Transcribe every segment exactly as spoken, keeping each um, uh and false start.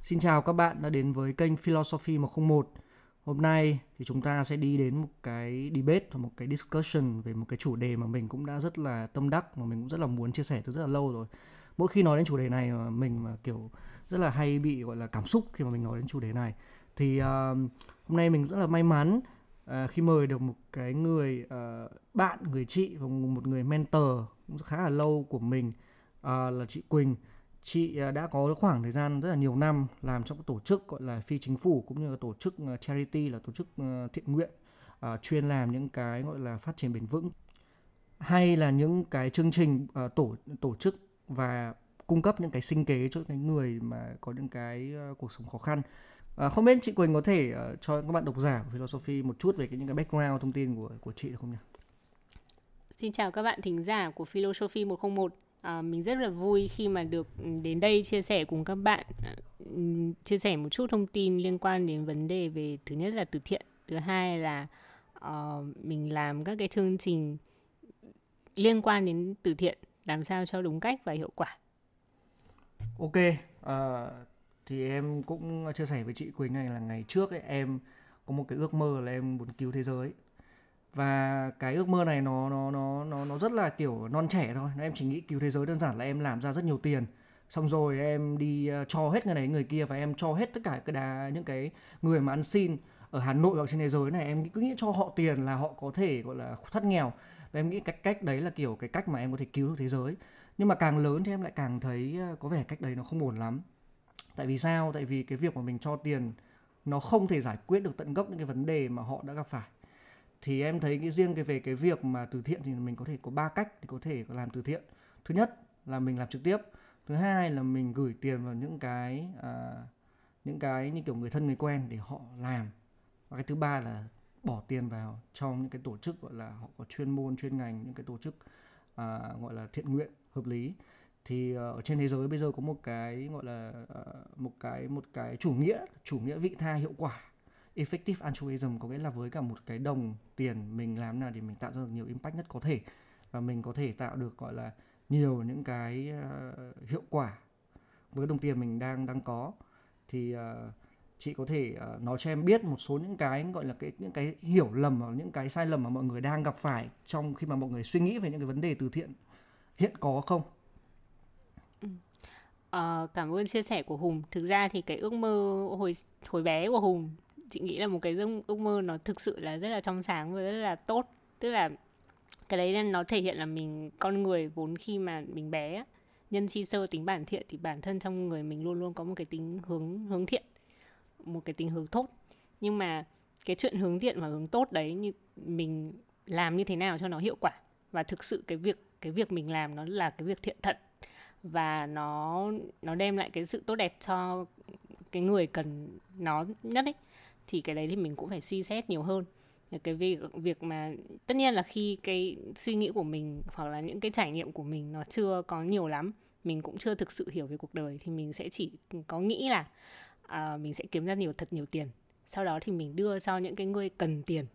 Xin chào các bạn đã đến với kênh Philosophy một không một. Hôm nay thì chúng ta sẽ đi đến một cái debate hoặc một cái discussion về một cái chủ đề mà mình cũng đã rất là tâm đắc và mình cũng rất là muốn chia sẻ từ rất là lâu rồi. Mỗi khi nói đến chủ đề này mà mình mà kiểu rất là hay bị gọi là cảm xúc khi mà mình nói đến chủ đề này. Thì uh, hôm nay mình rất là may mắn uh, khi mời được một cái người uh, bạn, người chị và một người mentor cũng khá là lâu của mình, uh, là chị Quỳnh. Chị à, đã có khoảng thời gian rất là nhiều năm làm trong các tổ chức gọi là phi chính phủ cũng như là tổ chức à, charity, là tổ chức à, thiện nguyện, à, chuyên làm những cái gọi là phát triển bền vững hay là những cái chương trình à, tổ tổ chức và cung cấp những cái sinh kế cho cái người mà có những cái à, cuộc sống khó khăn. À, không biết chị Quỳnh có thể à, cho các bạn độc giả của Philosophy một chút về cái, những cái background thông tin của của chị được không nhỉ? Xin chào các bạn thính giả của Philosophy một không một. À, mình rất là vui khi mà được đến đây chia sẻ cùng các bạn, à, chia sẻ một chút thông tin liên quan đến vấn đề về, thứ nhất là từ thiện, thứ hai là uh, mình làm các cái chương trình liên quan đến từ thiện làm sao cho đúng cách và hiệu quả. Ok, à, thì em cũng chia sẻ với chị Quỳnh này là ngày trước ấy, em có một cái ước mơ là em muốn cứu thế giới. Và cái ước mơ này nó nó nó nó nó rất là kiểu non trẻ thôi. Em chỉ nghĩ cứu thế giới đơn giản là em làm ra rất nhiều tiền. Xong rồi em đi ờ, cho hết người này người kia và em cho hết tất cả cái đá, những cái người mà ăn xin ở Hà Nội hoặc trên thế giới này, em cứ nghĩ cho họ tiền là họ có thể gọi là thoát nghèo. Và em nghĩ cách cách đấy là kiểu cái cách mà em có thể cứu được thế giới. Nhưng mà càng lớn thì em lại càng thấy ờ, có vẻ cách đấy nó không ổn lắm. Tại vì sao? Tại vì cái việc mà mình cho tiền nó không thể giải quyết được tận gốc những cái vấn đề mà họ đã gặp phải. Thì em thấy cái riêng cái về cái việc mà từ thiện thì mình có thể có ba cách để có thể làm từ thiện. Thứ nhất là mình làm trực tiếp, thứ hai là mình gửi tiền vào những cái à, những cái như kiểu người thân người quen để họ làm, và cái thứ ba là bỏ tiền vào trong những cái tổ chức gọi là họ có chuyên môn chuyên ngành, những cái tổ chức à, gọi là thiện nguyện hợp lý. Thì ờ, ở trên thế giới bây giờ có một cái gọi là ờ, một cái một cái chủ nghĩa chủ nghĩa vị tha hiệu quả, effective altruism, có nghĩa là với cả một cái đồng tiền mình làm nào để mình tạo ra được nhiều impact nhất có thể, và mình có thể tạo được gọi là nhiều những cái ờ, hiệu quả với đồng tiền mình đang đang có. Thì ờ, chị có thể ờ, nói cho em biết một số những cái gọi là cái những cái hiểu lầm hoặc những cái sai lầm mà mọi người đang gặp phải trong khi mà mọi người suy nghĩ về những cái vấn đề từ thiện hiện có không? Ờ, cảm ơn chia sẻ của Hùng. Thực ra thì cái ước mơ hồi hồi bé của Hùng, chị nghĩ là một cái giấc ước mơ nó thực sự là rất là trong sáng và rất là tốt. Tức là cái đấy là nó thể hiện là mình, con người vốn khi mà mình bé á, nhân chi sơ tính bản thiện, thì bản thân trong người mình luôn luôn có một cái tính hướng hướng thiện, một cái tính hướng tốt. Nhưng mà cái chuyện hướng thiện và hướng tốt đấy, như mình làm như thế nào cho nó hiệu quả, và thực sự cái việc cái việc mình làm nó là cái việc thiện thật, và nó nó đem lại cái sự tốt đẹp cho cái người cần nó nhất ấy, thì cái đấy thì mình cũng phải suy xét nhiều hơn. Cái việc việc mà tất nhiên là khi cái suy nghĩ của mình hoặc là những cái trải nghiệm của mình nó chưa có nhiều lắm, mình cũng chưa thực sự hiểu về cuộc đời, thì mình sẽ chỉ có nghĩ là à, mình sẽ kiếm ra nhiều thật nhiều tiền, sau đó thì mình đưa cho những cái người cần tiền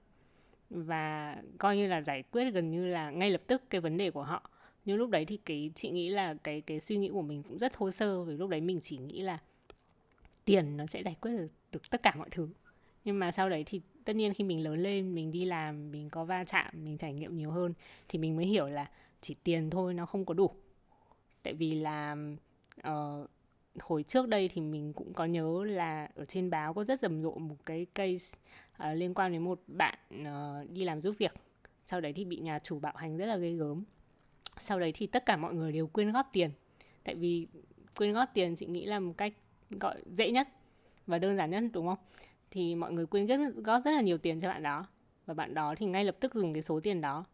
và coi như là giải quyết gần như là ngay lập tức cái vấn đề của họ. Nhưng lúc đấy thì cái chị nghĩ là cái cái suy nghĩ của mình cũng rất thô sơ, vì lúc đấy mình chỉ nghĩ là tiền nó sẽ giải quyết được, được tất cả mọi thứ. Nhưng mà sau đấy thì tất nhiên khi mình lớn lên, mình đi làm, mình có va chạm, mình trải nghiệm nhiều hơn, thì mình mới hiểu là chỉ tiền thôi nó không có đủ. Tại vì là uh, hồi trước đây thì mình cũng có nhớ là ở trên báo có rất rầm rộ một cái case uh, liên quan đến một bạn uh, đi làm giúp việc, sau đấy thì bị nhà chủ bạo hành rất là ghê gớm. Sau đấy thì tất cả mọi người đều quyên góp tiền, tại vì quyên góp tiền chị nghĩ là một cách gọi dễ nhất và đơn giản nhất, đúng không? Thì mọi người quyên góp rất là nhiều tiền cho bạn đó, và bạn đó thì ngay lập tức dùng cái số tiền đó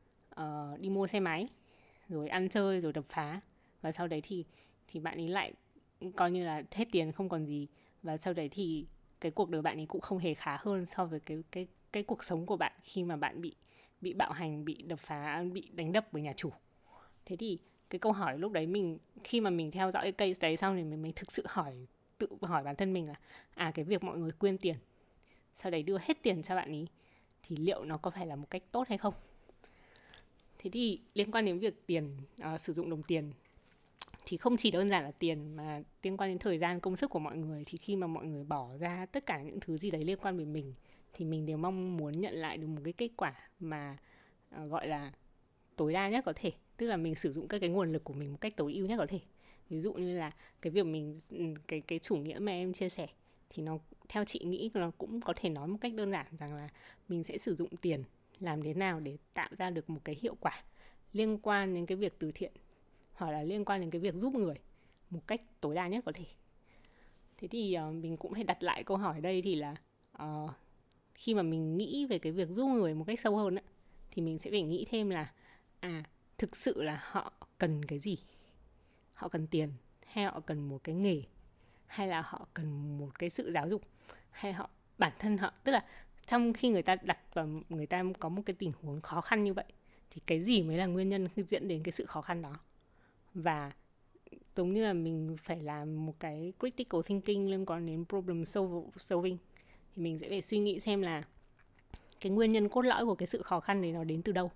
uh, đi mua xe máy, rồi ăn chơi, rồi đập phá. Và sau đấy thì thì bạn ấy lại coi như là hết tiền không còn gì. Và sau đấy thì cái cuộc đời bạn ấy cũng không hề khá hơn so với cái cái cái cuộc sống của bạn khi mà bạn bị bị bạo hành, bị đập phá, bị đánh đập bởi nhà chủ. Thế thì cái câu hỏi lúc đấy, mình khi mà mình theo dõi cái case đấy xong thì mình mới thực sự hỏi tự hỏi bản thân mình là à, cái việc mọi người quyên tiền sau đấy đưa hết tiền cho bạn ấy thì liệu nó có phải là một cách tốt hay không. Thế thì liên quan đến việc tiền, uh, sử dụng đồng tiền, thì không chỉ đơn giản là tiền mà liên quan đến thời gian, công sức của mọi người. Thì khi mà mọi người bỏ ra tất cả những thứ gì đấy liên quan đến mình thì mình đều mong muốn nhận lại được một cái kết quả mà uh, gọi là tối đa nhất có thể. Tức là mình sử dụng các cái nguồn lực của mình một cách tối ưu nhất có thể. Ví dụ như là cái việc mình cái cái chủ nghĩa mà em chia sẻ thì nó theo chị nghĩ nó cũng có thể nói một cách đơn giản rằng là mình sẽ sử dụng tiền làm thế nào để tạo ra được một cái hiệu quả liên quan đến cái việc từ thiện hoặc là liên quan đến cái việc giúp người một cách tối đa nhất có thể. Thế thì uh, mình cũng phải đặt lại câu hỏi đây thì là uh, khi mà mình nghĩ về cái việc giúp người một cách sâu hơn á, thì mình sẽ phải nghĩ thêm là à thực sự là họ cần cái gì? Họ cần tiền hay họ cần một cái nghề hay là họ cần một cái sự giáo dục hay họ bản thân họ, tức là trong khi người ta đặt vào người ta có một cái tình huống khó khăn như vậy thì cái gì mới là nguyên nhân khi dẫn đến cái sự khó khăn đó. Và giống như là mình phải làm một cái critical thinking liên quan đến problem solving thì mình sẽ phải suy nghĩ xem là cái nguyên nhân cốt lõi của cái sự khó khăn đấy nó đến từ đâu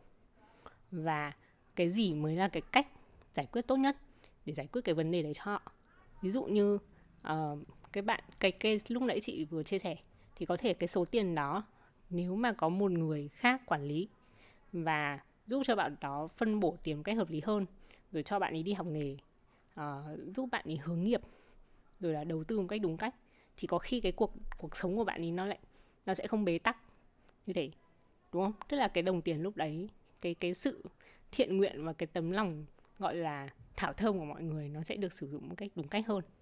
và cái gì mới là cái cách giải quyết tốt nhất để giải quyết cái vấn đề đấy cho họ. Ví dụ như uh, cái bạn cái case lúc nãy chị vừa chia sẻ thì có thể cái số tiền đó nếu mà có một người khác quản lý và giúp cho bạn đó phân bổ tiền một cách hợp lý hơn, rồi cho bạn ấy đi học nghề, uh, giúp bạn ấy hướng nghiệp, rồi là đầu tư một cách đúng cách, thì có khi cái cuộc cuộc sống của bạn ấy nó lại nó sẽ không bế tắc như thế, đúng không? Tức là cái đồng tiền lúc đấy, cái cái sự thiện nguyện và cái tấm lòng gọi là thảo thơm của mọi người nó sẽ được sử dụng một cách đúng cách hơn.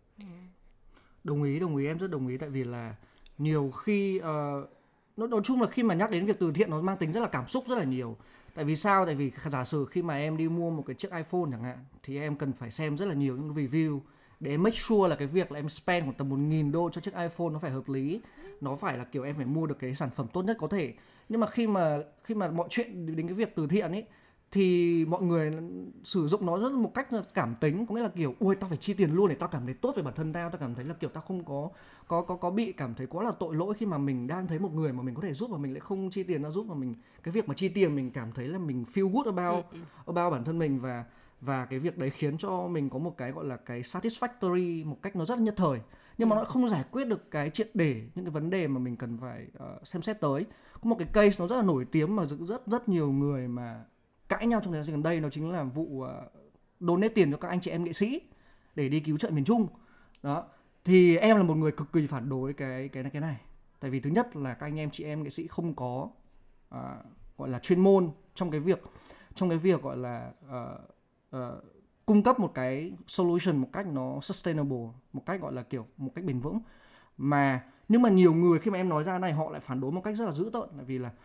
Đồng ý, đồng ý, em rất đồng ý. Tại vì là nhiều khi uh, nói, nói chung là khi mà nhắc đến việc từ thiện nó mang tính rất là cảm xúc rất là nhiều. Tại vì sao? Tại vì giả sử khi mà em đi mua một cái chiếc iPhone chẳng hạn thì em cần phải xem rất là nhiều những review để em make sure là cái việc là em spend khoảng tầm một nghìn đô cho chiếc iPhone nó phải hợp lý, nó phải là kiểu em phải mua được cái sản phẩm tốt nhất có thể. Nhưng mà khi mà khi mà mọi chuyện đến cái việc từ thiện ấy thì mọi người sử dụng nó rất một cách cảm tính, có nghĩa là kiểu ui tao phải chi tiền luôn để tao cảm thấy tốt về bản thân tao, tao cảm thấy là kiểu tao không có có có có bị cảm thấy quá là tội lỗi khi mà mình đang thấy một người mà mình có thể giúp mà mình lại không chi tiền ra giúp, mà mình cái việc mà chi tiền mình cảm thấy là mình feel good about ừ, ừ. about bản thân mình, và và cái việc đấy khiến cho mình có một cái gọi là cái satisfactory một cách nó rất nhất thời, nhưng mà nó không giải quyết được cái triệt để những cái vấn đề mà mình cần phải uh, xem xét tới. Có một cái case nó rất là nổi tiếng mà rất rất nhiều người mà cãi nhau trong thời gian gần đây, nó chính là vụ uh, donate tiền cho các anh chị em nghệ sĩ để đi cứu trợ miền Trung. Đó, thì em là một người cực kỳ phản đối cái cái cái này. Tại vì thứ nhất là các anh em chị em nghệ sĩ không có uh, gọi là chuyên môn trong cái việc trong cái việc gọi là uh, uh, cung cấp một cái solution một cách nó sustainable, một cách gọi là kiểu một cách bền vững. Mà nhưng mà nhiều người khi mà em nói ra này họ lại phản đối một cách rất là dữ tợn, tại vì là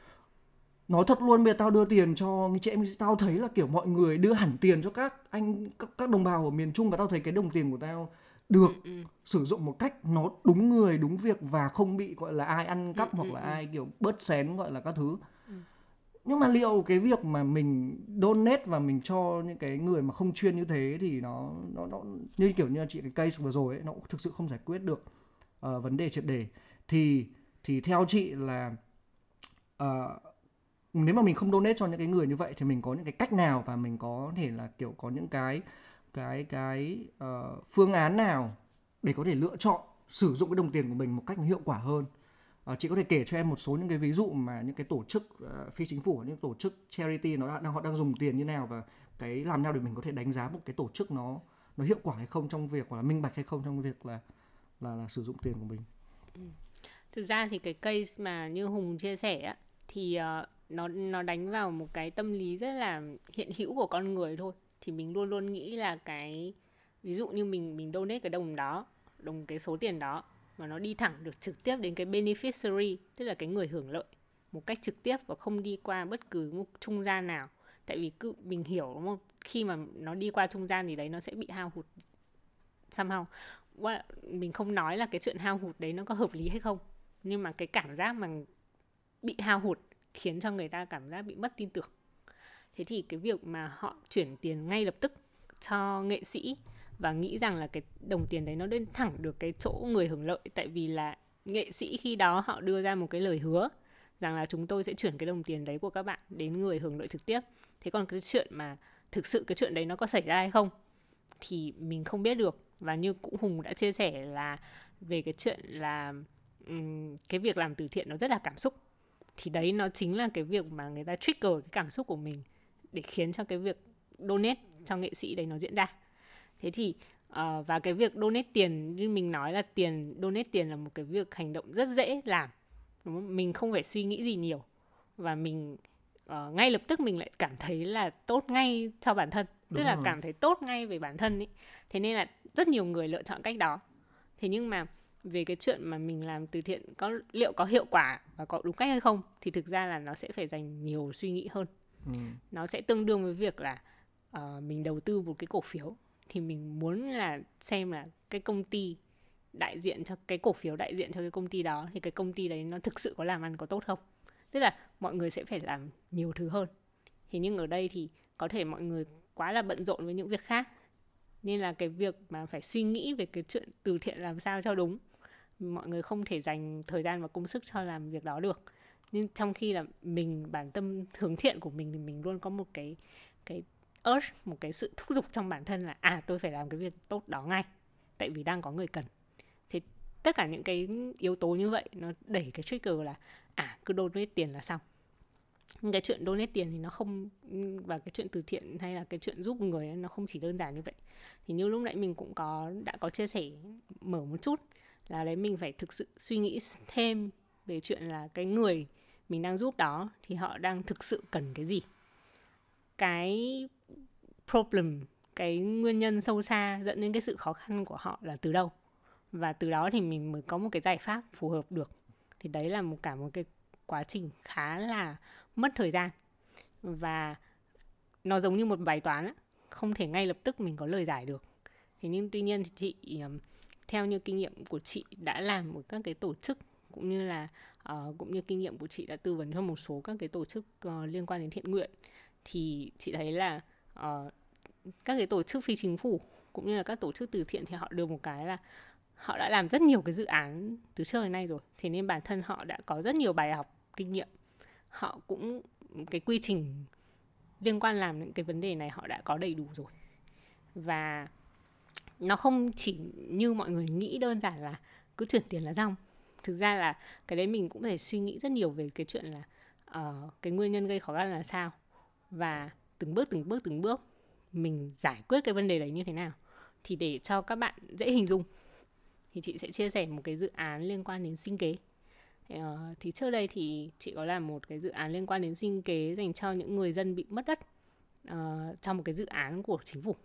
nói thật luôn, bây giờ tao đưa tiền cho chị em, tao thấy là kiểu mọi người đưa hẳn tiền cho các anh các, các đồng bào ở miền Trung, và tao thấy cái đồng tiền của tao được ừ, ừ. sử dụng một cách nó đúng người đúng việc và không bị gọi là ai ăn cắp ừ, hoặc là ừ. ai kiểu bớt xén gọi là các thứ. ừ. Nhưng mà liệu cái việc mà mình donate và mình cho những cái người mà không chuyên như thế thì nó nó nó như kiểu như chị cái case vừa rồi ấy, nó cũng thực sự không giải quyết được uh, vấn đề triệt để. Thì thì theo chị là uh, nếu mà mình không donate cho những cái người như vậy thì mình có những cái cách nào và mình có thể là kiểu có những cái cái cái uh, phương án nào để có thể lựa chọn sử dụng cái đồng tiền của mình một cách hiệu quả hơn? Uh, chị có thể kể cho em một số những cái ví dụ mà những cái tổ chức uh, phi chính phủ, những tổ chức charity nó đang họ đang dùng tiền như nào, và cái làm nào để mình có thể đánh giá một cái tổ chức nó nó hiệu quả hay không trong việc là minh bạch hay không trong việc là là, là sử dụng tiền của mình. Ừ. Thực ra thì cái case mà như Hùng chia sẻ á, thì uh, nó nó đánh vào một cái tâm lý rất là hiện hữu của con người thôi. Thì mình luôn luôn nghĩ là cái ví dụ như mình mình donate cái đồng đó, đồng cái số tiền đó mà nó đi thẳng được trực tiếp đến cái beneficiary, tức là cái người hưởng lợi một cách trực tiếp và không đi qua bất cứ một trung gian nào. Tại vì cứ mình hiểu đúng không? Khi mà nó đi qua trung gian thì đấy nó sẽ bị hao hụt somehow. Mình không nói là cái chuyện hao hụt đấy nó có hợp lý hay không, nhưng mà cái cảm giác mà bị hao hụt khiến cho người ta cảm giác bị mất tin tưởng. Thế thì cái việc mà họ chuyển tiền ngay lập tức cho nghệ sĩ và nghĩ rằng là cái đồng tiền đấy nó đến thẳng được cái chỗ người hưởng lợi, tại vì là nghệ sĩ khi đó họ đưa ra một cái lời hứa rằng là chúng tôi sẽ chuyển cái đồng tiền đấy của các bạn đến người hưởng lợi trực tiếp. Thế còn cái chuyện mà thực sự cái chuyện đấy nó có xảy ra hay không thì mình không biết được. Và như cũng Hùng đã chia sẻ là về cái chuyện là um, cái việc làm từ thiện nó rất là cảm xúc, thì đấy nó chính là cái việc mà người ta trigger cái cảm xúc của mình để khiến cho cái việc donate cho nghệ sĩ đấy nó diễn ra. Thế thì uh, và cái việc donate tiền, như mình nói là tiền donate tiền là một cái việc hành động rất dễ làm, đúng không? Mình không phải suy nghĩ gì nhiều và mình uh, ngay lập tức mình lại cảm thấy là tốt ngay cho bản thân, Đúng tức là rồi. cảm thấy tốt ngay về bản thân ấy. Thế nên là rất nhiều người lựa chọn cách đó. Thế nhưng mà về cái chuyện mà mình làm từ thiện có liệu có hiệu quả và có đúng cách hay không thì thực ra là nó sẽ phải dành nhiều suy nghĩ hơn. Ừ. Nó sẽ tương đương với việc là uh, mình đầu tư một cái cổ phiếu, thì mình muốn là xem là cái công ty đại diện cho cái cổ phiếu đại diện cho cái công ty đó, thì cái công ty đấy nó thực sự có làm ăn có tốt không. Tức là mọi người sẽ phải làm nhiều thứ hơn. Thế nhưng ở đây thì có thể mọi người quá là bận rộn với những việc khác, nên là cái việc mà phải suy nghĩ về cái chuyện từ thiện làm sao cho đúng, mọi người không thể dành thời gian và công sức cho làm việc đó được. Nhưng trong khi là mình, bản tâm hướng thiện của mình thì mình luôn có một cái cái urge, một cái sự thúc giục trong bản thân là à tôi phải làm cái việc tốt đó ngay, tại vì đang có người cần. Thế tất cả những cái yếu tố như vậy nó đẩy cái trigger là à cứ donate tiền là xong. Nhưng cái chuyện donate tiền thì nó không, và cái chuyện từ thiện hay là cái chuyện giúp người ấy, nó không chỉ đơn giản như vậy. Thì như lúc nãy mình cũng có đã có chia sẻ mở một chút là đấy, mình phải thực sự suy nghĩ thêm về chuyện là cái người mình đang giúp đó thì họ đang thực sự cần cái gì, cái problem, cái nguyên nhân sâu xa dẫn đến cái sự khó khăn của họ là từ đâu, và từ đó thì mình mới có một cái giải pháp phù hợp được. Thì đấy là một cả một cái quá trình khá là mất thời gian, và nó giống như một bài toán á, không thể ngay lập tức mình có lời giải được. Thế nhưng tuy nhiên thì chị, theo như kinh nghiệm của chị đã làm ở các cái tổ chức, cũng như là uh, cũng như kinh nghiệm của chị đã tư vấn cho một số các cái tổ chức uh, liên quan đến thiện nguyện, thì chị thấy là uh, các cái tổ chức phi chính phủ cũng như là các tổ chức từ thiện thì họ được một cái là họ đã làm rất nhiều cái dự án từ trước đến nay rồi. Thế nên bản thân họ đã có rất nhiều bài học kinh nghiệm. Họ cũng, cái quy trình liên quan làm những cái vấn đề này họ đã có đầy đủ rồi. Và nó không chỉ như mọi người nghĩ đơn giản là cứ chuyển tiền là xong. Thực ra là cái đấy mình cũng phải suy nghĩ rất nhiều về cái chuyện là uh, cái nguyên nhân gây khó khăn là sao, và từng bước từng bước từng bước mình giải quyết cái vấn đề đấy như thế nào. Thì để cho các bạn dễ hình dung thì chị sẽ chia sẻ một cái dự án liên quan đến sinh kế. Uh, thì trước đây thì chị có làm một cái dự án liên quan đến sinh kế dành cho những người dân bị mất đất uh, trong một cái dự án của chính phủ.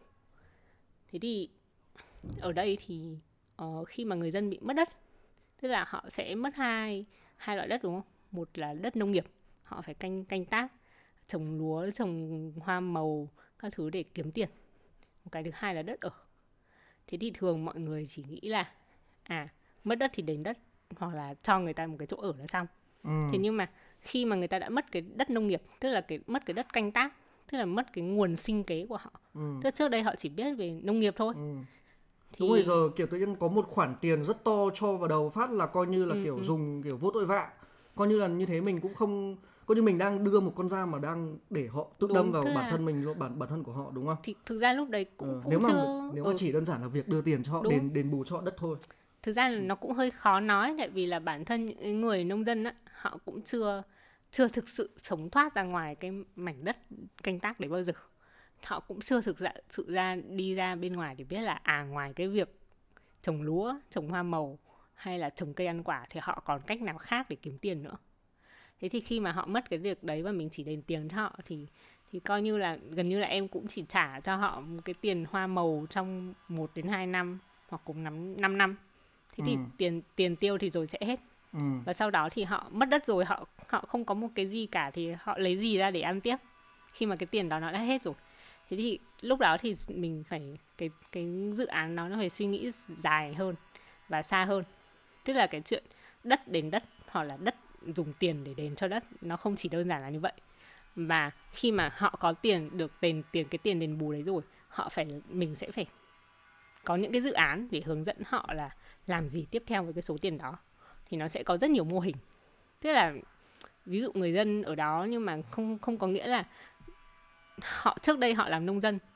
Thế thì ở đây thì uh, khi mà người dân bị mất đất, tức là họ sẽ mất hai, hai loại đất, đúng không? Một là đất nông nghiệp, họ phải canh, canh tác, trồng lúa, trồng hoa màu, các thứ để kiếm tiền. Một cái thứ hai là đất ở. Thế thì thường mọi người chỉ nghĩ là à, mất đất thì đền đất, hoặc là cho người ta một cái chỗ ở là xong. Ừ. Thế nhưng mà khi mà người ta đã mất cái đất nông nghiệp, tức là cái, mất cái đất canh tác, tức là mất cái nguồn sinh kế của họ. Ừ. Tức trước đây họ chỉ biết về nông nghiệp thôi. Ừ. Thì... Đúng rồi, giờ kiểu tự nhiên có một khoản tiền rất to cho vào đầu phát là coi như là ừ, kiểu ừ. dùng kiểu vô tội vạ. Coi như là như thế mình cũng không... Coi như mình đang đưa một con dao mà đang để họ tự đúng, đâm vào bản là... thân mình, bản, bản thân của họ, đúng không? Thì thực ra lúc đấy cũng, ừ, cũng nếu mà, chưa... Nếu mà ừ. chỉ đơn giản là việc đưa tiền cho họ, đền, đền bù cho họ đất thôi. Thực ra là nó cũng hơi khó nói, tại vì là bản thân những người nông dân á, họ cũng chưa, chưa thực sự sống thoát ra ngoài cái mảnh đất canh tác đấy bao giờ. Họ cũng chưa thực ra, sự ra đi ra bên ngoài để biết là à, ngoài cái việc trồng lúa, trồng hoa màu hay là trồng cây ăn quả thì họ còn cách nào khác để kiếm tiền nữa. Thế thì khi mà họ mất cái việc đấy và mình chỉ đền tiền cho họ thì, thì coi như là gần như là em cũng chỉ trả cho họ một cái tiền hoa màu trong một đến hai năm hoặc cùng năm năm. Thế thì ừ. tiền, tiền tiêu thì rồi sẽ hết. Ừ. Và sau đó thì họ mất đất rồi, họ, họ không có một cái gì cả thì họ lấy gì ra để ăn tiếp khi mà cái tiền đó nó đã hết rồi. Thế thì lúc đó thì mình phải, cái, cái dự án đó nó phải suy nghĩ dài hơn và xa hơn. Tức là cái chuyện đất đền đất hoặc là đất dùng tiền để đền cho đất, nó không chỉ đơn giản là như vậy. Mà khi mà họ có tiền, được đền tiền, cái tiền đền bù đấy rồi, họ phải, mình sẽ phải có những cái dự án để hướng dẫn họ là làm gì tiếp theo với cái số tiền đó. Thì nó sẽ có rất nhiều mô hình. Tức là ví dụ người dân ở đó nhưng mà không, không có nghĩa là họ trước đây họ làm nông dân,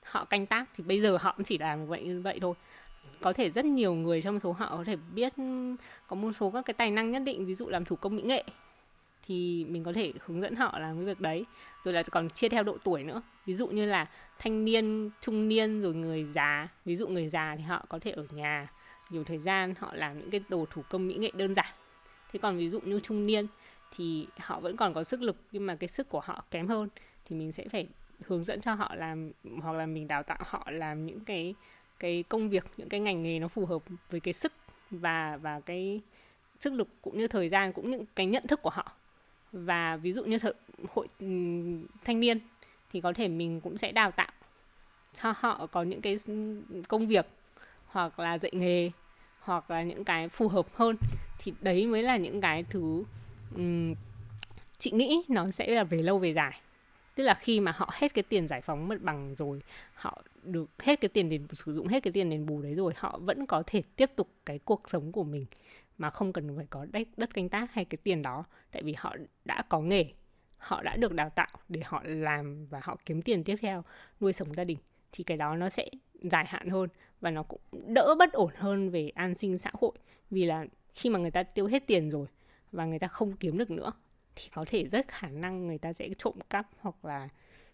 họ canh tác thì bây giờ họ cũng chỉ làm vậy như vậy thôi. Có thể rất nhiều người trong số họ có thể biết có một số các cái tài năng nhất định, ví dụ làm thủ công mỹ nghệ thì mình có thể hướng dẫn họ làm cái việc đấy. Rồi là còn chia theo độ tuổi nữa, ví dụ như là thanh niên, trung niên, rồi người già. Ví dụ người già thì họ có thể ở nhà nhiều thời gian, họ làm những cái đồ thủ công mỹ nghệ đơn giản. Thế còn ví dụ như trung niên thì họ vẫn còn có sức lực nhưng mà cái sức của họ kém hơn, thì mình sẽ phải hướng dẫn cho họ làm, hoặc là mình đào tạo họ làm những cái cái công việc, những cái ngành nghề nó phù hợp với cái sức và và cái sức lực cũng như thời gian, cũng như cái nhận thức của họ. Và ví dụ như thời, hội um, thanh niên thì có thể mình cũng sẽ đào tạo cho họ có những cái công việc hoặc là dạy nghề hoặc là những cái phù hợp hơn. Thì đấy mới là những cái thứ um, chị nghĩ nó sẽ là về lâu về dài. Tức là khi mà họ hết cái tiền giải phóng mặt bằng rồi, họ được hết cái tiền đền, sử dụng hết cái tiền đền bù đấy rồi, họ vẫn có thể tiếp tục cái cuộc sống của mình mà không cần phải có đất, đất canh tác hay cái tiền đó. Tại vì họ đã có nghề, họ đã được đào tạo để họ làm và họ kiếm tiền tiếp theo nuôi sống gia đình. Thì cái đó nó sẽ dài hạn hơn và nó cũng đỡ bất ổn hơn về an sinh xã hội. Vì là khi mà người ta tiêu hết tiền rồi và người ta không kiếm được nữa thì có thể rất khả năng người ta sẽ trộm cắp hoặc là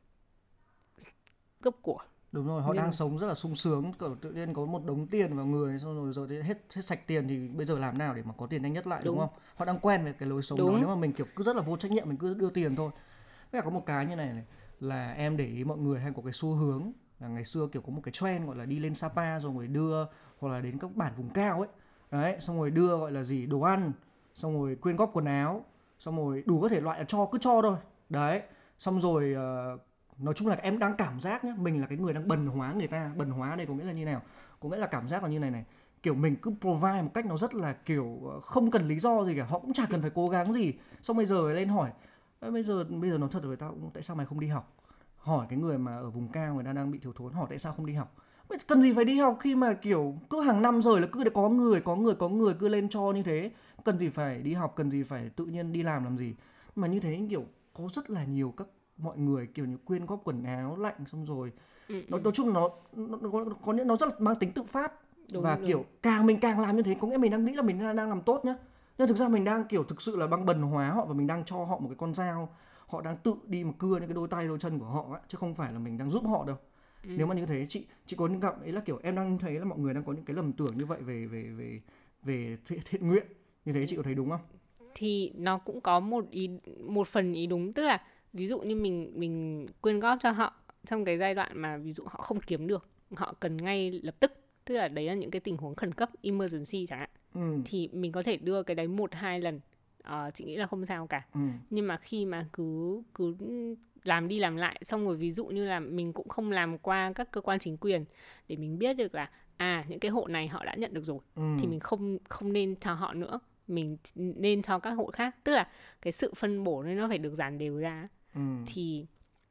cướp của. Đúng rồi, họ Nhưng đang sống rất là sung sướng, kiểu tự nhiên có một đống tiền vào người, xong rồi giờ thì hết hết sạch tiền thì bây giờ làm nào để mà có tiền nhanh nhất lại, đúng, đúng không? Họ đang quen với cái lối sống đó, nếu mà mình kiểu cứ rất là vô trách nhiệm, mình cứ đưa tiền thôi. Với cả có một cái như này này là em để ý mọi người hay có cái xu hướng là ngày xưa kiểu có một cái trend gọi là đi lên Sapa rồi rồi đưa, hoặc là đến các bản vùng cao ấy, đấy, xong rồi đưa gọi là gì đồ ăn, xong rồi quyên góp quần áo, xong rồi đủ các thể loại là cho, cứ cho thôi, đấy, xong rồi uh, nói chung là em đang cảm giác nhá, mình là cái người đang bần hóa người ta. Bần hóa đây có nghĩa là như nào? Có nghĩa là cảm giác là như này này, kiểu mình cứ provide một cách nó rất là kiểu không cần lý do gì cả, họ cũng chả cần phải cố gắng gì. Xong bây giờ lên hỏi, bây giờ bây giờ nói thật với tao, tại sao mày không đi học? Hỏi cái người mà ở vùng cao người ta đang bị thiếu thốn, hỏi tại sao không đi học? Mày cần gì phải đi học khi mà kiểu cứ hàng năm rồi là cứ có người có người có người cứ lên cho như thế, cần gì phải đi học, cần gì phải tự nhiên đi làm làm gì? Mà như thế kiểu có rất là nhiều các mọi người kiểu như quyên góp quần áo lạnh, xong rồi ừ, nó ừ. nói chung nó nó, nó có có những nó rất là mang tính tự phát. Đúng, và đúng. Kiểu càng mình càng làm như thế có nghĩa mình đang nghĩ là mình đang, đang làm tốt nhá, nhưng thực ra mình đang kiểu thực sự là băng bần hóa họ, và mình đang cho họ một cái con dao, họ đang tự đi mà cưa những cái đôi tay đôi chân của họ ấy, chứ không phải là mình đang giúp họ đâu. ừ. Nếu mà như thế chị chị có những gặp ấy là kiểu em đang thấy là mọi người đang có những cái lầm tưởng như vậy về về về về thiện, thiện nguyện như thế, chị có thấy đúng không? Thì nó cũng có một ý, một phần ý đúng, tức là ví dụ như mình mình quyên góp cho họ trong cái giai đoạn mà ví dụ họ không kiếm được, họ cần ngay lập tức, tức là đấy là những cái tình huống khẩn cấp, emergency chẳng hạn, ừ. thì mình có thể đưa cái đấy một hai lần, uh, chị nghĩ là không sao cả. ừ. Nhưng mà khi mà cứ cứ làm đi làm lại, xong rồi ví dụ như là mình cũng không làm qua các cơ quan chính quyền để mình biết được là à những cái hộ này họ đã nhận được rồi, ừ. thì mình không không nên cho họ nữa, mình nên cho các hộ khác. Tức là cái sự phân bổ nên nó phải được dàn đều ra. ừ. Thì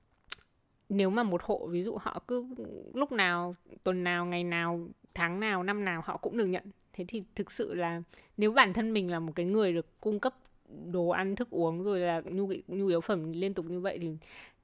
nếu mà một hộ ví dụ họ cứ lúc nào, tuần nào, ngày nào, tháng nào, năm nào họ cũng được nhận, thế thì thực sự là nếu bản thân mình là một cái người được cung cấp đồ ăn thức uống rồi là nhu, nhu yếu phẩm liên tục như vậy thì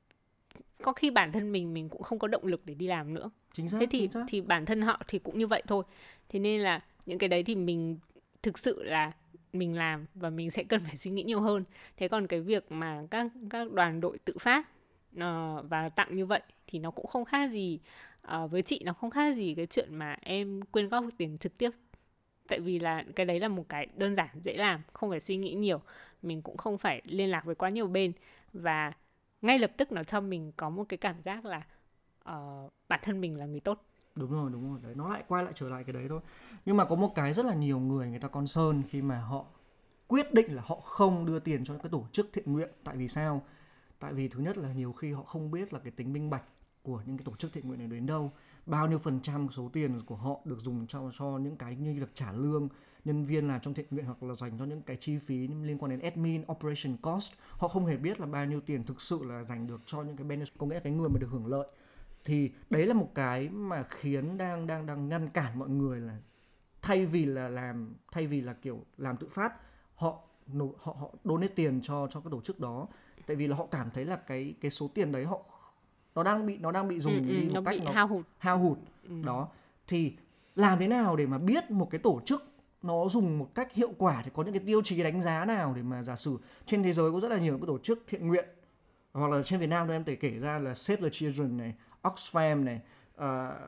có khi bản thân mình mình cũng không có động lực để đi làm nữa. Chính xác, thế thì chính xác. thì bản thân họ thì cũng như vậy thôi. Thế nên là những cái đấy thì mình thực sự là mình làm và mình sẽ cần phải suy nghĩ nhiều hơn. Thế còn cái việc mà các các đoàn đội tự phát uh, và tặng như vậy thì nó cũng không khác gì, uh, với chị nó không khác gì cái chuyện mà em quyên góp tiền trực tiếp. Tại vì là cái đấy là một cái đơn giản, dễ làm, không phải suy nghĩ nhiều, mình cũng không phải liên lạc với quá nhiều bên, và ngay lập tức nó cho mình có một cái cảm giác là uh, bản thân mình là người tốt. Đúng rồi, đúng rồi, đấy, nó lại quay lại trở lại cái đấy thôi. Nhưng mà có một cái rất là nhiều người người ta concern khi mà họ quyết định là họ không đưa tiền cho cái tổ chức thiện nguyện. Tại vì sao? Tại vì thứ nhất là nhiều khi họ không biết là cái tính minh bạch của những cái tổ chức thiện nguyện này đến đâu, bao nhiêu phần trăm số tiền của họ được dùng cho, cho những cái như việc trả lương nhân viên làm trong thiện nguyện, hoặc là dành cho những cái chi phí liên quan đến admin, operation cost. Họ không hề biết là bao nhiêu tiền thực sự là dành được cho những cái benefit, có nghĩa là cái người mà được hưởng lợi. Thì đấy là một cái mà khiến đang đang đang ngăn cản mọi người là thay vì là làm thay vì là kiểu làm tự phát, họ họ họ donate tiền cho cho cái tổ chức đó, tại vì là họ cảm thấy là cái cái số tiền đấy họ nó đang bị nó đang bị dùng ừ, đi ừ, một nó cách bị nó hao hụt. hao hụt. Ừ. Đó thì làm thế nào để mà biết một cái tổ chức nó dùng một cách hiệu quả, thì có những cái tiêu chí đánh giá nào để mà giả sử trên thế giới có rất là nhiều cái tổ chức thiện nguyện, hoặc là trên Việt Nam tôi em thể kể ra là Save the Children này, Oxfam này, uh,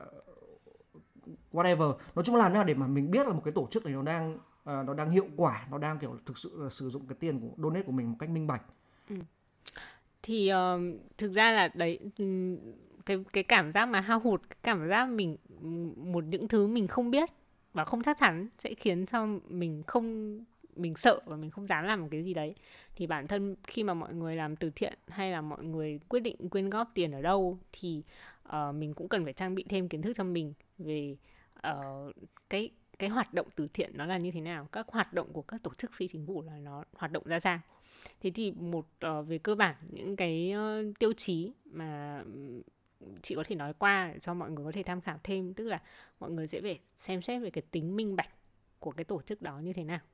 whatever. Nói chung là làm thế nào để mà mình biết là một cái tổ chức này nó đang uh, nó đang hiệu quả, nó đang kiểu thực sự uh, sử dụng cái tiền của donate của mình một cách minh bạch. Ừ. Thì uh, thực ra là đấy, cái cái cảm giác mà hao hụt, cái cảm giác mình một những thứ mình không biết và không chắc chắn sẽ khiến cho mình không mình sợ và mình không dám làm một cái gì đấy. Thì bản thân khi mà mọi người làm từ thiện hay là mọi người quyết định quyên góp tiền ở đâu thì uh, mình cũng cần phải trang bị thêm kiến thức cho mình về uh, cái cái hoạt động từ thiện nó là như thế nào, các hoạt động của các tổ chức phi chính phủ là nó hoạt động ra sao. Thế thì một uh, về cơ bản những cái uh, tiêu chí mà chị có thể nói qua để cho mọi người có thể tham khảo thêm, tức là mọi người sẽ phải xem xét về cái tính minh bạch của cái tổ chức đó như thế nào.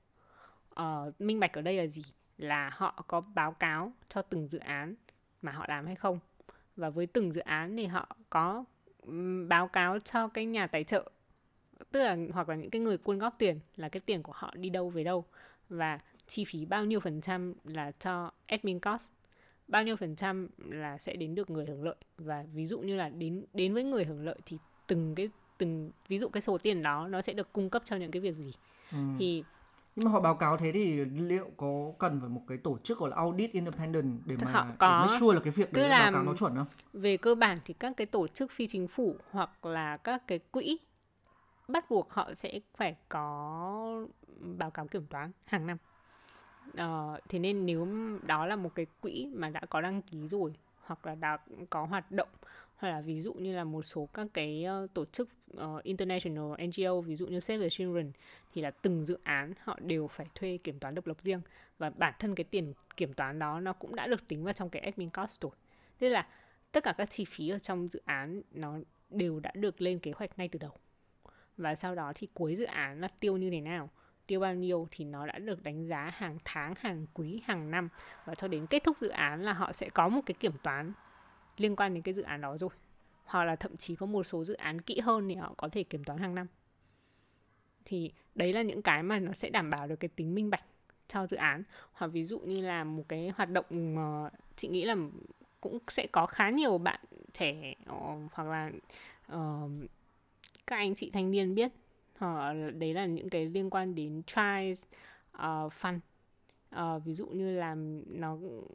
Uh, minh bạch ở đây là gì? Là họ có báo cáo cho từng dự án mà họ làm hay không, và với từng dự án thì họ có um, báo cáo cho cái nhà tài trợ, tức là hoặc là những cái người quyên góp tiền là cái tiền của họ đi đâu về đâu, và chi phí bao nhiêu phần trăm là cho admin cost, bao nhiêu phần trăm là sẽ đến được người hưởng lợi. Và ví dụ như là đến đến với người hưởng lợi thì từng cái từng ví dụ cái số tiền đó nó sẽ được cung cấp cho những cái việc gì. Ừ. Thì nhưng mà họ báo cáo thế thì liệu có cần phải một cái tổ chức gọi là audit independent để mà họ có, để make sure là cái việc đấy là báo cáo nó chuẩn không? Về cơ bản thì các cái tổ chức phi chính phủ hoặc là các cái quỹ bắt buộc họ sẽ phải có báo cáo kiểm toán hàng năm. Uh, thế nên nếu đó là một cái quỹ mà đã có đăng ký rồi, hoặc là đã có hoạt động, hoặc là ví dụ như là một số các cái uh, tổ chức uh, international en giê ô, ví dụ như Save the Children, thì là từng dự án họ đều phải thuê kiểm toán độc lập riêng, và bản thân cái tiền kiểm toán đó nó cũng đã được tính vào trong cái admin cost rồi. Tức là tất cả các chi phí ở trong dự án nó đều đã được lên kế hoạch ngay từ đầu, và sau đó thì cuối dự án là tiêu như thế nào, tiêu bao nhiêu thì nó đã được đánh giá hàng tháng, hàng quý, hàng năm, và cho đến kết thúc dự án là họ sẽ có một cái kiểm toán liên quan đến cái dự án đó rồi. Hoặc là thậm chí có một số dự án kỹ hơn thì họ có thể kiểm toán hàng năm. Thì đấy là những cái mà nó sẽ đảm bảo được cái tính minh bạch cho dự án. Hoặc ví dụ như là một cái hoạt động mà chị nghĩ là cũng sẽ có khá nhiều bạn trẻ hoặc là uh, các anh chị thanh niên biết, hoặc đấy là những cái liên quan đến Trials uh, Fund. Uh, ví dụ như là nó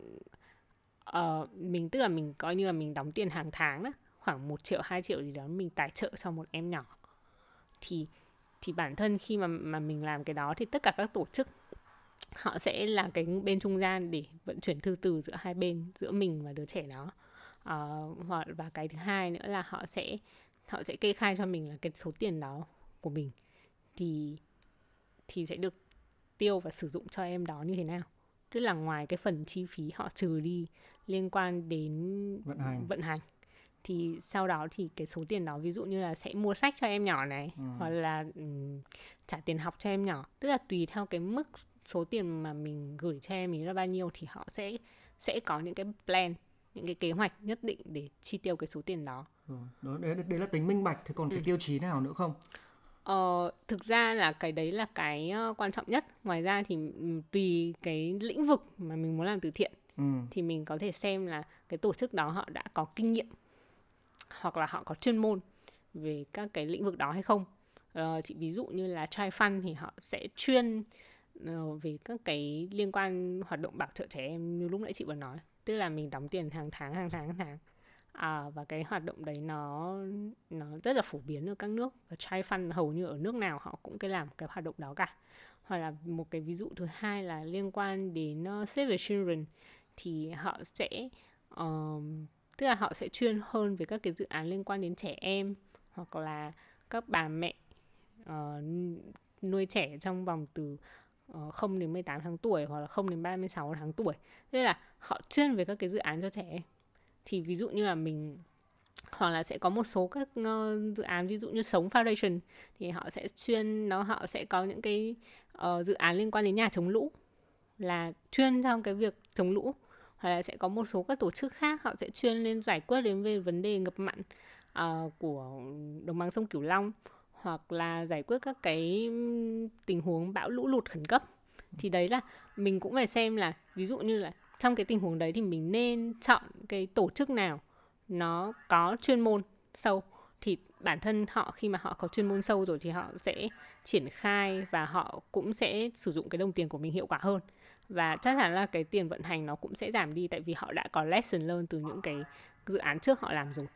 uh, mình tức là mình coi như là mình đóng tiền hàng tháng đó, khoảng một triệu, hai triệu gì đó, mình tài trợ cho một em nhỏ. Thì thì bản thân khi mà mà mình làm cái đó thì tất cả các tổ chức họ sẽ là cái bên trung gian để vận chuyển thư từ giữa hai bên, giữa mình và đứa trẻ đó. Uh, hoặc và cái thứ hai nữa là họ sẽ họ sẽ kê khai cho mình là cái số tiền đó của mình thì thì sẽ được tiêu và sử dụng cho em đó như thế nào. Tức là ngoài cái phần chi phí họ trừ đi liên quan đến vận hành, vận hành thì sau đó thì cái số tiền đó ví dụ như là sẽ mua sách cho em nhỏ này, ừ. hoặc là um, trả tiền học cho em nhỏ. Tức là tùy theo cái mức số tiền mà mình gửi cho em mình là bao nhiêu thì họ sẽ sẽ có những cái plan, những cái kế hoạch nhất định để chi tiêu cái số tiền đó. Rồi, đó đấy, đấy là tính minh bạch. Thế còn ừ. cái tiêu chí nào nữa không? Ờ, thực ra là cái đấy là cái uh, quan trọng nhất. Ngoài ra thì um, tùy cái lĩnh vực mà mình muốn làm từ thiện, ừ. thì mình có thể xem là cái tổ chức đó họ đã có kinh nghiệm hoặc là họ có chuyên môn về các cái lĩnh vực đó hay không. Ờ, chị ví dụ như là Child Fund thì họ sẽ chuyên uh, về các cái liên quan hoạt động bảo trợ trẻ em như lúc nãy chị vừa nói. Tức là mình đóng tiền hàng tháng, hàng tháng, hàng tháng. À, và cái hoạt động đấy nó nó rất là phổ biến ở các nước, và Child Fund hầu như ở nước nào họ cũng cái làm cái hoạt động đó cả. Hoặc là một cái ví dụ thứ hai là liên quan đến uh, Save the Children thì họ sẽ uh, tức là họ sẽ chuyên hơn về các cái dự án liên quan đến trẻ em, hoặc là các bà mẹ uh, nuôi trẻ trong vòng từ uh, không đến mười tám tháng tuổi hoặc là không đến ba mươi sáu tháng tuổi. Tức là họ chuyên về các cái dự án cho trẻ em. Thì ví dụ như là mình hoặc là sẽ có một số các uh, dự án ví dụ như Sống Foundation thì họ sẽ chuyên nó họ sẽ có những cái uh, dự án liên quan đến nhà chống lũ, là chuyên trong cái việc chống lũ. hoặc là sẽ có một số các tổ chức khác họ sẽ chuyên lên giải quyết đến về vấn đề ngập mặn uh, của đồng bằng sông Cửu Long, hoặc là giải quyết các cái tình huống bão lũ lụt khẩn cấp. Thì đấy là mình cũng phải xem là ví dụ như là trong cái tình huống đấy thì mình nên chọn cái tổ chức nào nó có chuyên môn sâu. Thì bản thân họ khi mà họ có chuyên môn sâu rồi thì họ sẽ triển khai và họ cũng sẽ sử dụng cái đồng tiền của mình hiệu quả hơn. Và chắc chắn là cái tiền vận hành nó cũng sẽ giảm đi, tại vì họ đã có lesson learned từ những cái dự án trước họ làm rồi.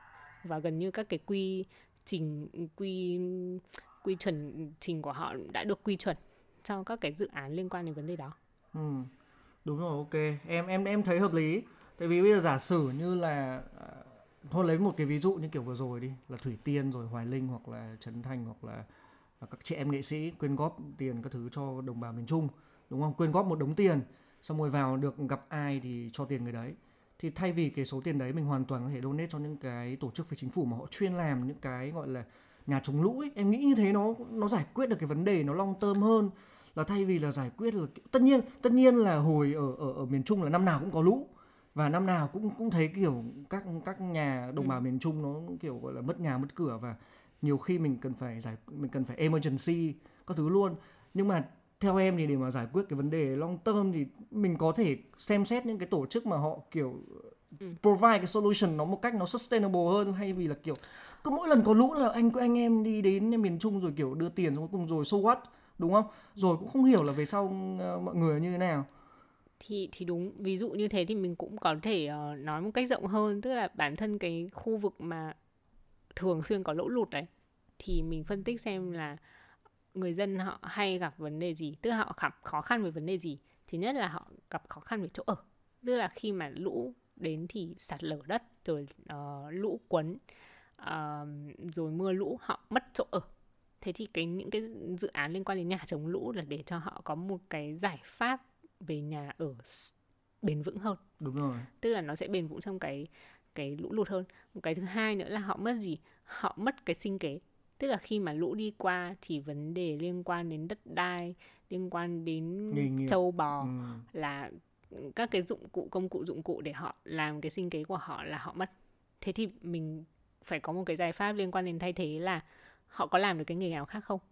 Và gần như các cái quy trình quy quy chuẩn trình của họ đã được quy chuẩn cho các cái dự án liên quan đến vấn đề đó. Ừ, đúng rồi, ok. Em em em thấy hợp lý. Tại vì bây giờ giả sử như là thôi lấy một cái ví dụ như kiểu vừa rồi đi, là Thủy Tiên rồi Hoài Linh hoặc là Trấn Thành hoặc là các chị em nghệ sĩ quyên góp tiền các thứ cho đồng bào miền Trung, đúng không? Quyên góp một đống tiền, xong rồi vào được gặp ai thì cho tiền người đấy. Thì thay vì cái số tiền đấy mình hoàn toàn có thể donate cho những cái tổ chức phi chính phủ mà họ chuyên làm những cái gọi là nhà chống lũ ấy. Em nghĩ như thế nó nó giải quyết được cái vấn đề nó long term hơn, là thay vì là giải quyết là tất nhiên tất nhiên là hồi ở ở ở miền Trung là năm nào cũng có lũ, và năm nào cũng cũng thấy kiểu các các nhà đồng bào ừ. miền Trung nó kiểu gọi là mất nhà mất cửa, và nhiều khi mình cần phải giải mình cần phải emergency các thứ luôn. Nhưng mà theo em thì để mà giải quyết cái vấn đề long term thì mình có thể xem xét những cái tổ chức mà họ kiểu ừ. provide cái solution nó một cách nó sustainable hơn, hay vì là kiểu cứ mỗi lần có lũ là anh anh em đi đến miền Trung rồi kiểu đưa tiền cuối cùng rồi so what, đúng không? Rồi cũng không hiểu là về sau uh, mọi người như thế nào. Thì, thì đúng, ví dụ như thế thì mình cũng có thể uh, nói một cách rộng hơn. Tức là bản thân cái khu vực mà thường xuyên có lũ lụt đấy, thì mình phân tích xem là người dân họ hay gặp vấn đề gì, tức là họ gặp khó khăn về vấn đề gì. Thứ nhất là họ gặp khó khăn về chỗ ở, tức là khi mà lũ đến thì sạt lở đất, rồi uh, lũ cuốn, uh, rồi mưa lũ, họ mất chỗ ở. Thế thì cái, những cái dự án liên quan đến nhà chống lũ là để cho họ có một cái giải pháp về nhà ở bền vững hơn. Đúng rồi. Tức là nó sẽ bền vững trong cái, cái lũ lụt hơn. Một cái thứ hai nữa là họ mất gì? Họ mất cái sinh kế. Tức là khi mà lũ đi qua thì vấn đề liên quan đến đất đai, liên quan đến trâu bò, ừ. là các cái dụng cụ, công cụ dụng cụ để họ làm cái sinh kế của họ là họ mất. Thế thì mình phải có một cái giải pháp liên quan đến thay thế là họ có làm được cái nghề nào khác không?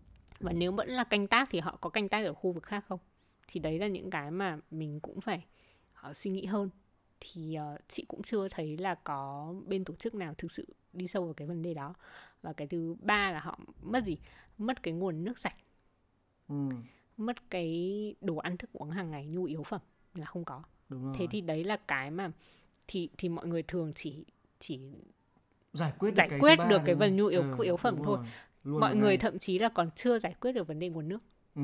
Và nếu vẫn là canh tác thì họ có canh tác ở khu vực khác không? Thì đấy là những cái mà mình cũng phải uh, suy nghĩ hơn. Thì uh, chị cũng chưa thấy là có bên tổ chức nào thực sự đi sâu vào cái vấn đề đó. Và cái thứ ba là họ mất gì? Mất cái nguồn nước sạch, ừ. mất cái đồ ăn thức uống hàng ngày, nhu yếu phẩm là không có. Thế thì đấy là cái mà thì, thì mọi người thường chỉ, chỉ giải quyết được giải cái, quyết ba, được cái phần nhu yếu, ừ, yếu phẩm thôi. Mọi người thậm chí là còn chưa giải quyết được vấn đề nguồn nước. ừ.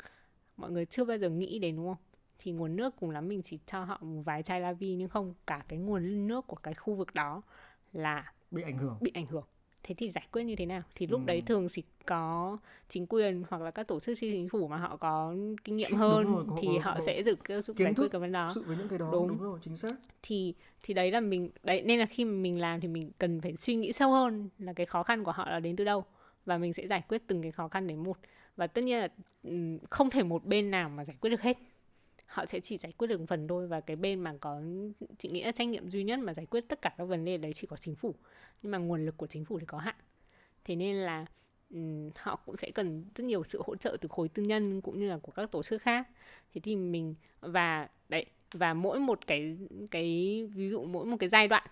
Mọi người chưa bao giờ nghĩ đến, đúng không? Thì nguồn nước cùng lắm mình chỉ cho họ một vài chai la vi, nhưng không, cả cái nguồn nước của cái khu vực đó là bị ảnh hưởng. Bị ảnh hưởng. Thế thì giải quyết như thế nào? Thì lúc ừ. đấy thường chỉ có chính quyền hoặc là các tổ chức phi chính phủ mà họ có kinh nghiệm hơn rồi, có, có, thì họ có, sẽ giúp giải quyết cái vấn đề đó. Sự với những cái đó, đúng. đúng rồi, chính xác. Thì thì đấy là mình đấy, nên là khi mình làm thì mình cần phải suy nghĩ sâu hơn là cái khó khăn của họ là đến từ đâu, và mình sẽ giải quyết từng cái khó khăn đấy một. Và tất nhiên là không thể một bên nào mà giải quyết được hết. Họ sẽ chỉ giải quyết được một phần thôi, và cái bên mà có, chị nghĩ là trách nhiệm duy nhất mà giải quyết tất cả các vấn đề đấy chỉ có chính phủ. Nhưng mà nguồn lực của chính phủ thì có hạn. Thế nên là um, họ cũng sẽ cần rất nhiều sự hỗ trợ từ khối tư nhân cũng như là của các tổ chức khác. Thế thì mình và đấy và mỗi một cái cái ví dụ mỗi một cái giai đoạn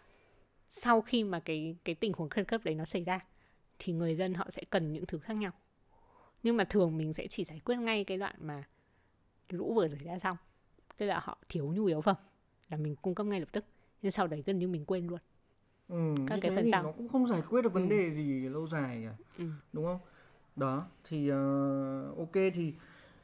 sau khi mà cái cái tình huống khẩn cấp đấy nó xảy ra thì người dân họ sẽ cần những thứ khác nhau. Nhưng mà thường mình sẽ chỉ giải quyết ngay cái đoạn mà lũ vừa xảy ra xong, tức là họ thiếu nhu yếu phẩm là mình cung cấp ngay lập tức, nhưng sau đấy gần như mình quên luôn. Ừ, các cái phần sau nó cũng không giải quyết được vấn ừ. đề gì lâu dài cả, ừ. đúng không? Đó thì uh, ok thì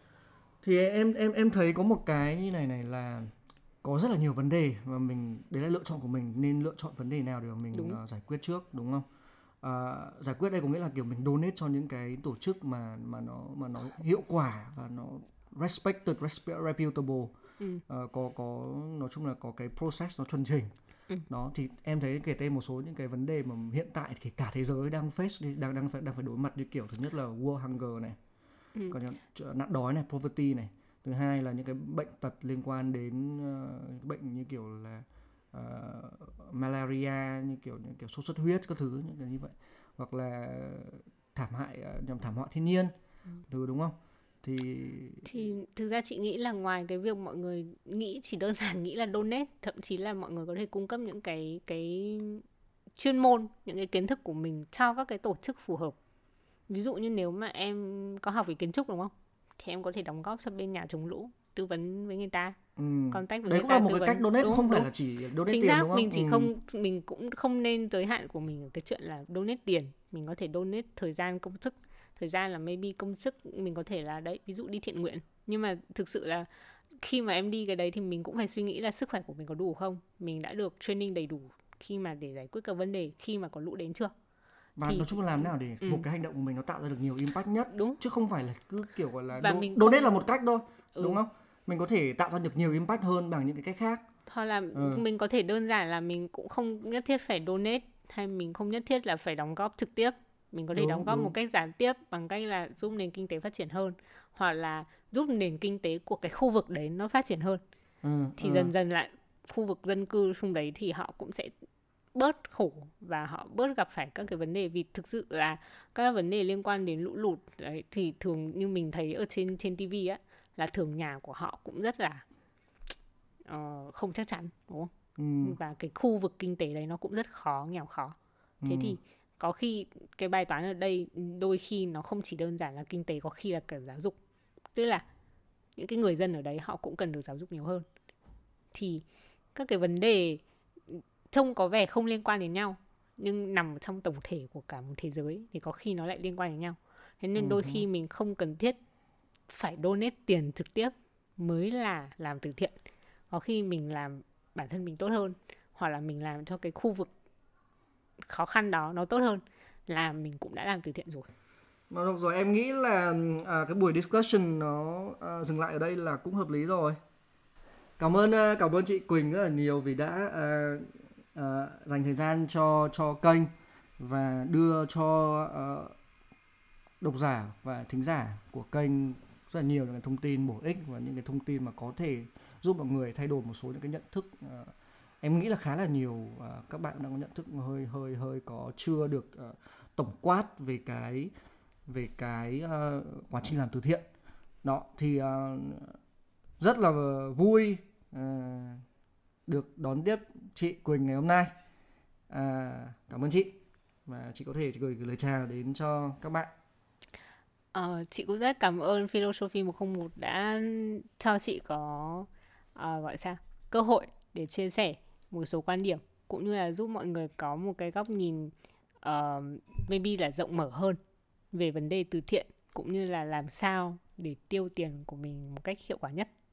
thì em em em thấy có một cái như này này là có rất là nhiều vấn đề và mình đấy là lựa chọn của mình, nên lựa chọn vấn đề nào để mà mình uh, giải quyết trước, đúng không? Uh, giải quyết đây có nghĩa là kiểu mình donate cho những cái tổ chức mà mà nó mà nó hiệu quả và nó respected, reputable, ừ. uh, có có nói chung là có cái process nó chuẩn chỉnh. Ừ. Đó thì em thấy kể tên một số những cái vấn đề mà hiện tại thì cả thế giới đang face đang đang phải đang phải đối mặt, như kiểu thứ nhất là world hunger này, ừ. còn nạn đói này, poverty này, Thứ hai là những cái bệnh tật liên quan đến uh, bệnh như kiểu là uh, malaria, như kiểu như kiểu sốt xuất huyết các thứ, những cái như vậy, hoặc là thảm hại uh, nhằm thảm họa thiên nhiên, ừ. thứ đúng không? Thì thì thực ra chị nghĩ là ngoài cái việc mọi người nghĩ chỉ đơn giản nghĩ là donate, thậm chí là mọi người có thể cung cấp những cái cái chuyên môn, những cái kiến thức của mình cho các cái tổ chức phù hợp. Ví dụ như nếu mà em có học về kiến trúc đúng không, thì em có thể đóng góp cho bên nhà chống lũ, tư vấn với người ta, ừ. contact với đấy người cũng ta, là một tư cái vấn. cách donate, đúng, không phải đúng. là chỉ donate Chính tiền xác, đúng không? mình chỉ ừ. không mình cũng không nên giới hạn của mình ở cái chuyện là donate tiền. Mình có thể donate thời gian, công sức. Thời gian là maybe công sức mình có thể là đấy, ví dụ đi thiện nguyện. Nhưng mà thực sự là khi mà em đi cái đấy thì mình cũng phải suy nghĩ là sức khỏe của mình có đủ không, mình đã được training đầy đủ khi mà để giải quyết các vấn đề khi mà có lũ đến chưa. Và thì, nói chung là làm nào để ừ. một cái hành động của mình nó tạo ra được nhiều impact nhất, đúng, chứ không phải là cứ kiểu gọi là và do, mình donate không... là một cách thôi, ừ. đúng không? Mình có thể tạo ra được nhiều impact hơn bằng những cái cách khác. Hoặc là ừ. mình có thể đơn giản là mình cũng không nhất thiết phải donate, hay mình không nhất thiết là phải đóng góp trực tiếp. Mình có thể đúng, đóng góp đúng. một cách gián tiếp bằng cách là giúp nền kinh tế phát triển hơn, hoặc là giúp nền kinh tế của cái khu vực đấy nó phát triển hơn. ừ, Thì ừ. dần dần lại khu vực dân cư xung đấy thì họ cũng sẽ bớt khổ và họ bớt gặp phải các cái vấn đề. Vì thực sự là các vấn đề liên quan đến lũ lụt đấy, thì thường như mình thấy ở trên trên ti vi á, là thường nhà của họ cũng rất là uh, không chắc chắn, đúng không? Ừ. Và cái khu vực kinh tế đấy nó cũng rất khó, nghèo khó. Thế ừ. thì có khi cái bài toán ở đây đôi khi nó không chỉ đơn giản là kinh tế, có khi là cả giáo dục. Tức là những cái người dân ở đấy họ cũng cần được giáo dục nhiều hơn. Thì các cái vấn đề trông có vẻ không liên quan đến nhau, nhưng nằm trong tổng thể của cả một thế giới thì có khi nó lại liên quan đến nhau. Thế nên đôi khi mình không cần thiết phải donate tiền trực tiếp mới là làm từ thiện. Có khi mình làm bản thân mình tốt hơn, hoặc là mình làm cho cái khu vực khó khăn đó nó tốt hơn, là mình cũng đã làm từ thiện rồi. Mà được rồi, em nghĩ là à, cái buổi discussion nó à, dừng lại ở đây là cũng hợp lý rồi. Cảm ơn cảm ơn chị Quỳnh rất là nhiều vì đã à, à, dành thời gian cho cho kênh và đưa cho à, độc giả và thính giả của kênh rất là nhiều những cái thông tin bổ ích và những cái thông tin mà có thể giúp mọi người thay đổi một số những cái nhận thức. À, em nghĩ là khá là nhiều à, các bạn đang có nhận thức hơi hơi hơi có chưa được à, tổng quát về cái về cái uh, quá trình làm từ thiện đó. Thì uh, rất là vui uh, được đón tiếp chị Quỳnh ngày hôm nay. Uh, cảm ơn chị, và chị có thể gửi, gửi lời chào đến cho các bạn. Ờ, chị cũng rất cảm ơn Philosophy một không một đã cho chị có uh, gọi sao cơ hội để chia sẻ một số quan điểm, cũng như là giúp mọi người có một cái góc nhìn uh, maybe là rộng mở hơn về vấn đề từ thiện, cũng như là làm sao để tiêu tiền của mình một cách hiệu quả nhất.